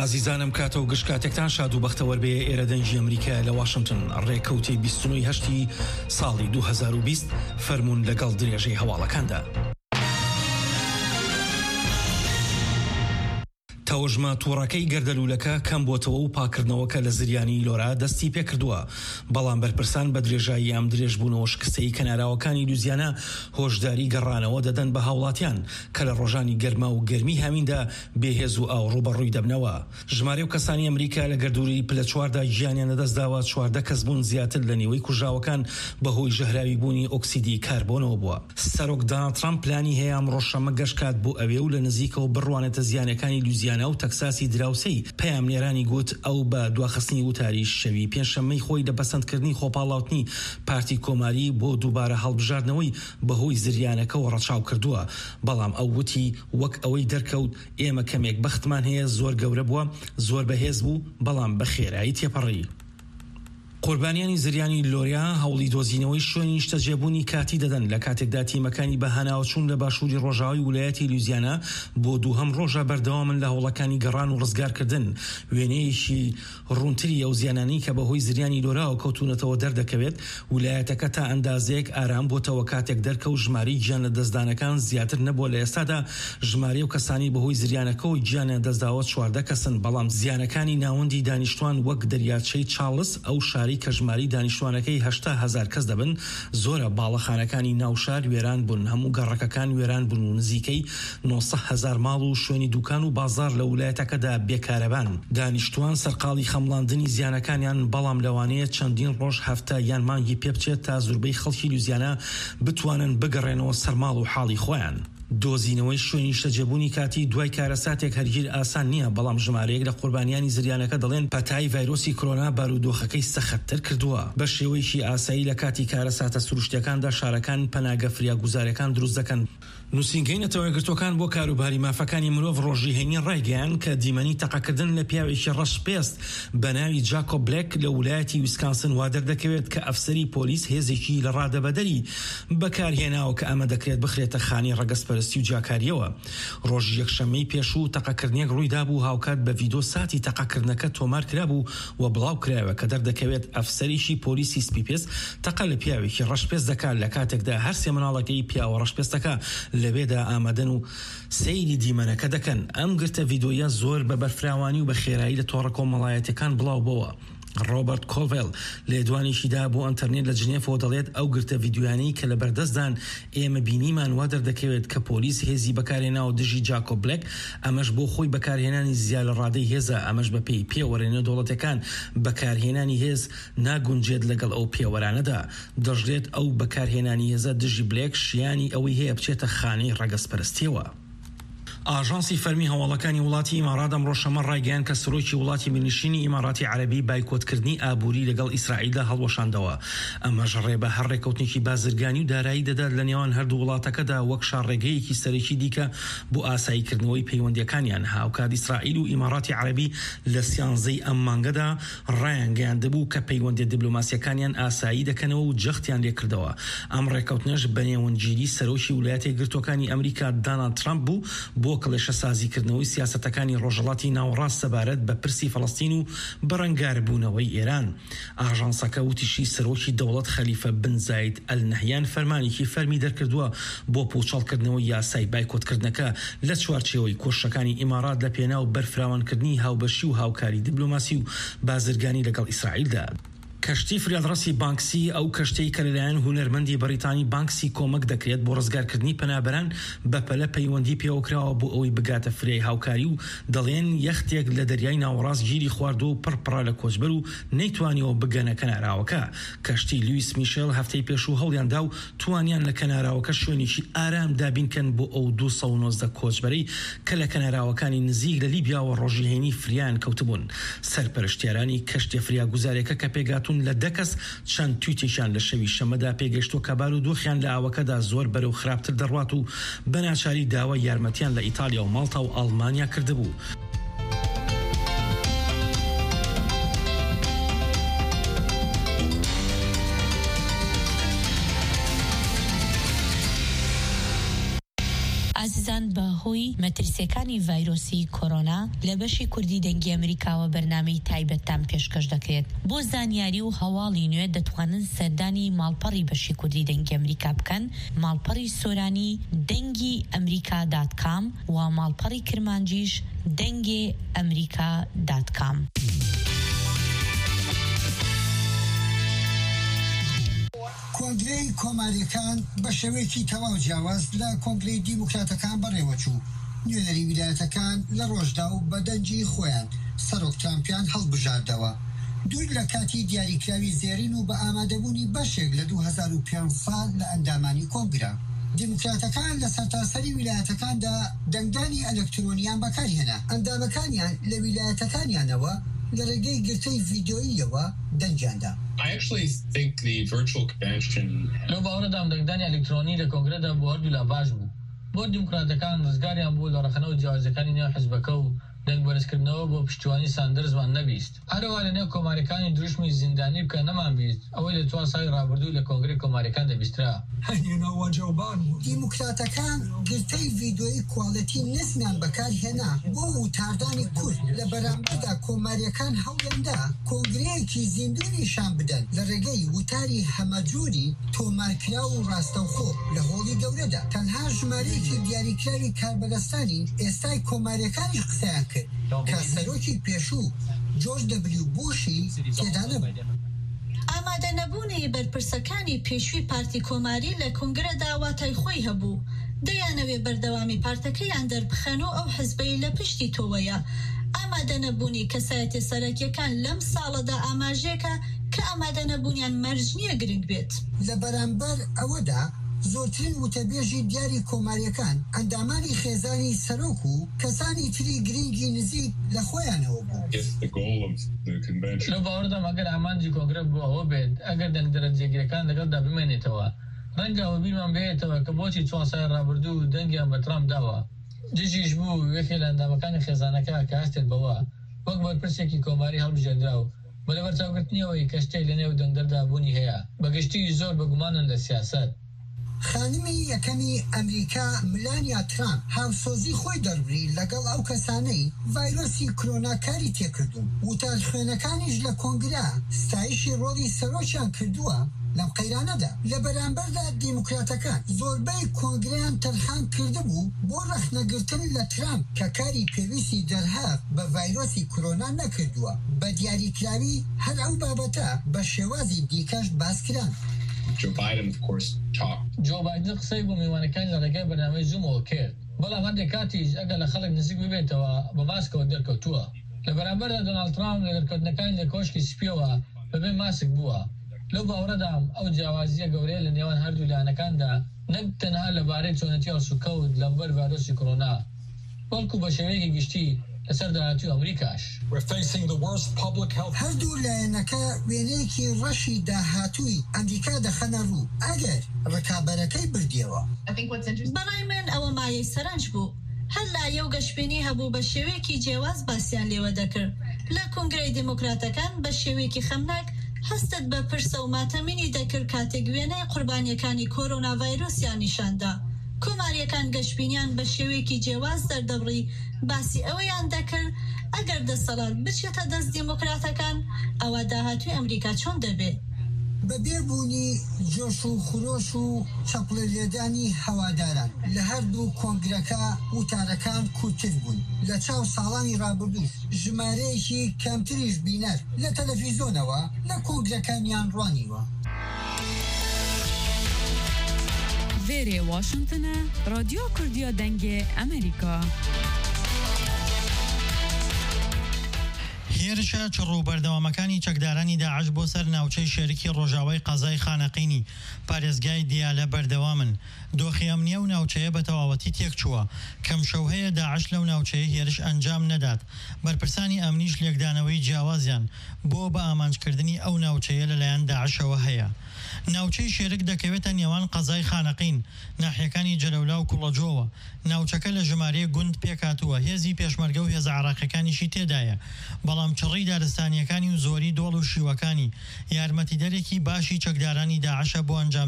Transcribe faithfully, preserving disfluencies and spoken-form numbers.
ئازیزانم کاتە و گشت کاتێکتان شاد و بەختەوەر بێ ئێرە دەنجی ئەمریکا لە واشنگتن ڕێکەوتی بیست و نۆ هەشتی ساڵی دوو هەزار و بیست فەرموون لەگەڵ درێژەی هەواڵەکاندا. تەوژمە تووڕەکەی گەردەلوولەکە کەم بۆتەوە و پاکردنەوەکە لە زریانی لۆرا دەستی پێکردووە، بەڵام بەرپرسان بە درێژایی ئەم درێژبوونەوە شکستەی کەناراوەکانی لوزیانە هۆشداری گەڕانەوە دەدەن بە هاوڵاتیان کە لە ڕۆژانی گەرما و گەرمی هەمیندا بێهێز و ئاو ڕوبەڕووی دەبنەوە. ژمارە و کەسانی ئەمریکا لە گەردووری پلە چواردا گیانیان لەدەستداوە، چواردە کەس بوون زیاتر لە نێوەی کوژراوەکان بەهۆی ژەهراوی بوونی ئۆکسیدی کاربۆنەوە بووە. سەرۆک دۆناڵد ترامپ پلانی هەیە ئەم ڕۆژشەمە گەشتکات بۆ ئەوێ و لە نزیکەوە بڕوانێتە زیانەکانی لوزیانە و تەکساسی دراوسەی. پەیامنێرانی گوت ئەو بە دواخستنی وتاری شەوی پێنجشەممەی خۆی لە بەسەندکردنی خۆپاڵاوتنی پارتی کۆماری بۆ دووبارە هەڵبژاردنەوەی بەهۆی زریانەکەەوە ڕەچاو کردووە، بەڵام ئەو وتی وەک ئەوەی دەرکەوت ئێمە کەمێک بەختمان هەیە، زۆر گەورە بووە، زۆر بەهێز بوو، بەڵام بە خێرایی تێپەڕی. قوربانیانی زریانی لۆریا هەوڵی دۆزینەوەی شوێنی شتەجێبوونی کاتی دەدەن لە کاتێکدا تیمەکانی بە هەناوچوون لە باشووری ڕۆژاوی ویلایەتی لوزیانە بۆ دووهەم ڕۆژە بەردەوامن لە هەوڵەکانی گەڕان و ڕزگارکردن. وێنەیەکی ڕوونتری ئەو زیانانی کە بەهۆی زریانی لۆراوە کەوتونەتەوە دەردەکەوێت، ویلایەتەکە تا ئەندازەیەک ئارام بۆتەوە کاتێک دەرکە و ژماری گیان لە دەستدانەکان زیاتر نەبووە. لە ئێستادا ژمارە و کەسانی بەهۆی زریانەکەەوە گیانە دەستداوە چواردە کەسن، بەڵام زیانەکانی ناوەندی دانیشتوان وەک دەریاچەی چارلز ئەو شاری کە ژماری دانیشتوانەکەی هەشتا هەزار کەس دەبن، زۆرە باڵەخانەکانی ناوشار وێران بوون، هەموو گەڕەکەکان وێران بوون و نزیکەی نۆسە هەزار ماڵ و شوێنی دوکان و بازار لە ویلایەتەکەدا بێکارەبان. دانیشتوان سەرقاڵی خەمڵاندنی زیانەکانیان، بەڵام لەوانەیە چەندین ڕۆژ هەفتە یان مانگی پێ بچێت تا زۆربەی خەڵکی لوزیانە بتوانن بگەڕێنەوە سەرماڵ و حاڵی خۆیان. دۆزینەوەی شوێنی شتەجێبوونی کاتی دوای کارەساتێک هەرگیر ئاسان نییە، بەڵام ژمارەیەک لە قوربانیانی زریانەکە دەڵێن پەتای ڤایرۆسی کۆرۆنا بارودۆخەکەی سەختتر کردووە. بە شێوەیەکی ئاسایی لە کاتی کارەساتە سروشتیەکاندا شارەکان پەناگە فریاگوزارەکان دروست دەکەن. نووسینگەی نەتەوەیەگرتوەکان بۆ کاروباری مافەکانی مرۆڤ ڕۆژی هەینی ڕایگەیان کە دیمەنی تەقەکردن لە پیاوێکی ڕەشپێست بە ناوی جاکۆب بلێک لە ویلایەتی ویسکانسن وا دەردەکەوێت کە ئەفسەری پۆلیس هێزێکی لە ڕادەبەدەری بەکارهێناوە کە ئەمە دەکرێت بخرێتە خانی ڕەگەزپەرستی و جاکاریەوە. ڕۆژی یەکشەممەی پێشوو تەقەکردنێک ڕوویدا بوو، هاوکات بە ڤیدۆ ساتی تەقەکردنەکە تۆمار کرابوو و بڵاو کرایەوە کە دەردەکەوێت ئەفسەریشی پۆلیسی سپیپس تەقە لە پیاوێکی ڕەشپێست دەکات لە کاتێکدا هەر سێ مناڵەکەی پیاوە ڕەشپێستەکە لەوێدا ئامادەن و سەیری دیمەنەکە دەکەن. ئەم گرتە ڤیدۆیە زۆر بە بەرفراوانی و بە خێرایی لە تۆڕە کۆمەڵایەتەکان بڵاو بووە. ڕۆبەرت کۆڤێل لێدوانێکیدا بۆ ئەنتەرنێت لە جنێفەوە دەڵێت ئەو گرتە ڤیدۆیانەی کە لە بەردەستدان ئێمە بینیمان وا دەردەکەوێت کە پۆلیس هێزی بەکارهێناوە دژی جاکۆب بلێک، ئەمەش بۆ خۆی بەکارهێنانی زیاد لە ڕادەی هێزە، ئەمەش بە پێی پێوەرێنە دەوڵەتەکان بەکارهێنانی هێز ناگونجێت لەگەڵ ئەو پێوەرانەدا. دەژێت ئەو بەکارهێنانی هێزە دژی بلێک شیانی ئەوەی هەیە بچێتە خانەی ڕەگەزپەرستیەوە. ئاژانسی فەرمی هەواڵەکانی وڵاتی ئیمارات ئەم ڕۆژشەمە ڕایگەیان کە سەرۆکی وڵاتی ملیشینی ئیماراتی عەرەبی بایکۆتکردنی ئابووری لەگەڵ ئیسرائیلدا هەڵوەشاندەوە. ئەمەش ڕێ بە هەر ڕێکەوتێکی بازرگانی و دارایی دەدات لە نێوان هەردوو وڵاتەکەدا وەک شاڕێگەیەکی سەرەکی دیکە بۆ ئاساییکردنەوەی پەیوەندیەکانیان. هاوکات ئیسرائیل و ئیماراتی عەرەبی لە سیانزەی ئەم مانگەدا ڕایانگەیاندەبوو کە پەیوەندی دیبلۆماسیەکانیان ئاسایی دەکەنەوە و جەختیان لێکردەوە. ئەم ڕێکەوتنەش بەنێوەنگیری سەرۆکی ویلایەتە یەکگرتووەکانی ئەمریکا دۆناڵد ترامپ بوو بۆ کڵێشە سازیکردنەوەی سیاسەتەکانی ڕۆژهەڵاتی ناوەڕاست سەبارەت بە پرسی فەڵەستین و بەڕەنگاربوونەوەی ئێران. ئاژانسەکە وتیشی سەرۆکی دەوڵەت خەلیفە بن زاید ئەل نەهیان فەرمانێکی فەرمی دەرکردووە بۆ پوچەڵکردنەوەی یاسای بایکۆتکردنەکە لە چوارچێوەی کۆشەکانی ئیمارات لە پێناو بەرفراوانکردنی هاوبەشی و هاوکاری دیبلۆماسی و بازرگانی لەگەڵ ئیسرائیلدا. کەشتی فریادڕەسی بانکسی ئەو کەشتەی کە لەلایەن هونەرمەندی بەریتانی بانکسی کۆمەک دەکرێت بۆ ڕزگارکردنی پەنابەران بەپەلە پەیوەندی پێوەکراوە بۆ ئەوەی بگاتە فرێی هاوکاری و دەڵێن یەختێک لە دەریای ناوەڕاست گیری خواردو و پڕپڕا لە کۆچبەر و نەیتوانیەوە بگەنە کەناراوەکە. کەشتی لویس میشێل هەفتەی پێشوو هەڵیاندا و توانیان لە کەناراوەکە شوێنێکی ئارام دابینکەن بۆ ئەو دوو سەد و نۆزدە کۆچبەرەی کە لە کەناراوەکانی نزیک لە لیبیاوە ڕۆژی هەینی فریان کەوتبوون. سەرپەرشتیارانی کەشتی فریاگوزارێکە کە پێگاتون لە دەکەس چەند تویتێکیان لە شەوی شەمەدا پێگەشتۆ کە بارودۆخیان لە ئاوەکەدا زۆر بەرەو خراپتر دەڕوات و بەناچاری داوای یارمەتیان لە ئیتالیا و ماڵتا و ئەڵمانیا کردبوو. ئازیزان بەهۆی مەترسیەکانی ڤایرۆسی کۆرۆنا لە بەشی کوردی دەنگی ئەمریکاوە بەرنامەی تایبەتتان پێشکەش دەکرێت. بۆ زانیاری و هەواڵی نوێ دەتوانن سەردانی ماڵپەڕی بەشی کوردی دەنگی ئەمریکا بکەن، ماڵپەڕی سۆرانی دەنگی ئەمریکا دات کام و ماڵپەڕی کرمانجیش دەنگێ ئەمریکا دات کام. کۆنگرەی کۆماریەکان بە شێوەیەکی تەواو جیاواز لە کۆنگرەی دیموکراتەکان بەڕێوەچوو. نوێنەری ویلایەتەکان لە ڕۆژدا و بە دەنجی خۆیان سەرۆک ترامپیان هەڵبژاردەوە. دوور لە کاتی دیاریکراوی زێڕین و بە ئامادەبوونی بەشێک لە دوو هەزار و پێنجدە لە ئەندامانی کۆنگرە. دیموکراتەکان لە سەرتاسەری ویلایەتەکاندا دەنگدانی ئەلکترۆنیان بەکارهێنا. ئەندامەکانیان لە ویلایەتەکانیانەوە لە ڕێگەی گرتەی ڤیدیۆییەوە دەنگیاندا. I actually think the virtual convention لەو باوەڕدام دەنگدانی ئەلکترۆنی لە کۆنگرەدا بۆ هەردوو لا باش بوو. بۆ دیموکراتەکان ڕزگاریان بوو لە ڕەخنەوە جیاوازەکانی نێو حیزبەکە و دەنگ بەرزکردنەوە بۆ پشتیوانی ساندرزمان نەبیست. هەروەها لە نێو کۆماریەکانی دروشمی زیندانی بکە نەمان بیست، ئەوەی لە چوار ساڵی ڕابردوو لە کۆنگرەی کۆماریەکان دەبیسترا. دیموکراتەکان گرتەی ڤیدیۆی کوالەتی نزمیان بەکارهێنا بۆ وتاردانی کورد لە بەرامبەردا کۆماریەکان هەوڵێندا کۆنگرەیەکی زیندوونیشان بدەن لە ڕێگەی وتاری هەمەجۆری تۆمارکرا و ڕاستەوخۆ لە هۆڵی گەورەدا. تەنها ژمارەیەکی دیاریکراوی کاربەدەستانی ئێستای کۆماریەکانی قسەیان کرد کە سەرۆکی پێشوو جۆرج دەبلیو بوشی تێدا نەبوو. ئامادە نەبوونی بەرپرسەکانی پێشووی پارتی کۆماری لە کۆنگرەدا واتای خۆی هەبوو. دەیانەوێ بەردەوامی پارتەکەیان دەربخەن و ئەو حزبەی لە پشتی تۆوەیە. ئامادە نەبوونی کەسایەتی سەرەکیەکان لەم ساڵەدا ئاماژەیەکە کە ئامادە نەبوونیان مەرج نییە گرنگ بێت. لە بەرامبەر ئەوەدا زۆرترین وتەبێژی دیاری کۆماریەکان ئەندامانی خێزانی سەرۆک و کەسانی تری گرنگی نزیک لە خۆیانەوە بوو. لەو باوەڕدام ئەگەر ئامانجی کۆنگرە بوو ئەوە بێت ئەگەر دەنگ دەرەجێگیرەکان لەگەڵدا بمێنێتەوە، ڕەنگە ئەوە بیرمان بێتەوە کە بۆچی چوار ساڵی ڕابردوو دەنگیان بە ترامپ داوە. دژیش بوو یەکێک لە ئەندامەکانی خێزانەکە کە هەستێت بەوە وەک بەرپرسێکی کۆماری هەڵبژێردرا و بە لەبەرچاوگرتنیەوەی کە شتێک لە نێو دەنگدەردا بوونی هەیە. بەگشتی زۆر بەگومانن لە سیاسەت. خانمی یەکەمی ئەمریکا ملانیا ترامپ هاوسۆزی خۆی دەربری لەگەڵ ئەو کەسانەی ڤایرۆسی کۆرۆنا کاری تێکردوون. وتار خوێنەکانیش لە کۆنگرا ستایشی ڕۆڵی سەرۆکیان کردووە لەم قەیرانەدا. لە بەرامبەردا دیموکراتەکان زۆربەی کۆنگرەیان تەرخان کردبوو بۆ ڕەخنەگرتن لە ترامپ کە کاری پێویستی دەرهات بە ڤایرۆسی کۆرۆنا نەکردووە. بە دیاریکراوی هەر ئەو بابەتە بە شێوازی دیکەش باسکران. Joe Biden, of course, talked. جۆ بایدن قسەی بۆ میوانەکانی لە ڕێگەی بەرنامەی زوومەوە کرد. بەڵام هەندێک کاتیش ئەگەر لە خەڵک نزیک ببێتەوە بە ماسکەوە دەرکەوتووە. لە بەرامبەردا دۆناڵد ترامپ لە دەرکەوتنەکانی لە کۆشکی سپیەوە بەبێ ماسک بووە. لەو باوەڕەدام ئەو جیاوازیە گەورەیە لە نێوان هەردوو لایەنەکاندا نەک تەنها لەبارەی چۆنەتی ئەڵسوکەوت لەبەر ڤایرۆسی کۆرۆنا، بەڵکو بە شێوەیەکی گشتی لەسەر داهاتووی ئەمریکاش. هەردوو لایەنەکە وێنەیەکی ڕەشی داهاتووی ئەمریکا دەخەنە ڕوو ئەگەر ڕکابەرەکەی بردیەوە. بەڕای من ئەوە مایەی سەرنج بوو. هەر لایە و گەشتبینی هەبوو بە شێوەیەکی جیاواز باسییان لێوە دەکرد. لە کۆنگرەی دیموکراتەکان بە شێوەیەکی خەمناک هەستت بە پرسە و ماتەمینی دەکرد کاتێک وێنەی قوربانیەکانی کۆرۆنا ڤایرۆسیان نیشاندا. کۆماریەکان گەشتبینیان بە شێوەیەکی جیاواز دەردەبڕی باسی ئەوەیان دەکرد ئەگەر دەسەڵات بچێتە دەست دیموکراتەکان ئەوە داهاتوی ئەمریکا چۆن دەبێت. بە بێبوونی جۆش و خۆش و چەپڵە لێدانی هەواداران لە هەردوو کۆنگرەکە وتارەکان کوتر بوون. لە چاو ساڵانی ڕابردوو ژمارەیەکی کەمتریش بینەر لە تەلەڤیزۆنەوە لە کۆنگرەکانیان ڕوانیوە. Vêrê Washington'a Radyo Kurdiya Dengê Amerîka. هێرشە چڕوو بەردەوامەکانی چەکدارانی داعش بۆ سەر ناوچەی شێرکی ڕۆژاوای قەزای خانەقینی پارێزگای دیالە بەردەوامن. دۆخی ئەمنیە و ناوچەیە بە تەواوەتی تێکچووە. کەم شەو هەیە داعش لەو ناوچەیە هێرش ئەنجام نەدات. بەرپرسانی ئەمنیش لێکدانەوەی جیاوازیان بۆ بە ئامانجکردنی ئەو ناوچەیە لەلایەن داعشەوە هەیە. ناوچەی شێرک دەکەوێتە نێوان قەزای خانەقین ناحیەکانی جەلەولا و کوڵەجۆوە. ناوچەکە لە ژمارەیە گوند پێکاتووە. هێزی پێشمەرگە و هێز عراقیەکانیشی تێدایە، بەڵام چڕی دارستانیەکانی و زۆری دۆڵ و شیوەکانی یارمەتیدەرێکی باشی چەکدارانی داعشە بۆ ئەنجام